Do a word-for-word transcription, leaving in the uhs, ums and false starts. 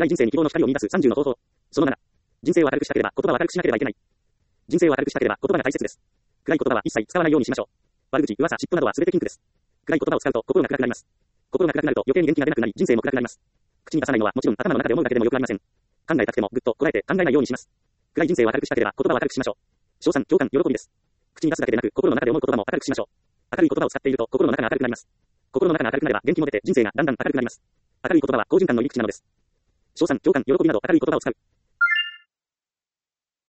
暗い人生に希望の光を見出すさんじゅうの方法。そのなな。人生を明るくしたければ言葉を明るくしなければいけない。人生を明るくしたければ言葉が大切です。暗い言葉は一切使わないようにしましょう。悪口、噂、嫉妬などは全て禁句です。暗い言葉を使うと心が暗くなります。心が暗くなると余計に元気が出なくなり人生も暗くなります。口に出さないのはもちろん頭の中で思うだけでもよくありません。考えたくてもぐっとこらえて考えないようにします。暗い人生を明るくしたければ言葉を明るくしましょう。称賛、共感、喜びです。口に出すだけでなく心の中で思う言葉も明るくしましょう。明るい言葉を使っていると心の中が明るくなります。心の中が明るくなれば元気も出て人生がだんだん明るくなります。明るい言葉は好循環の入り口なのです。称賛、共感、喜びなど明るい言葉を使う。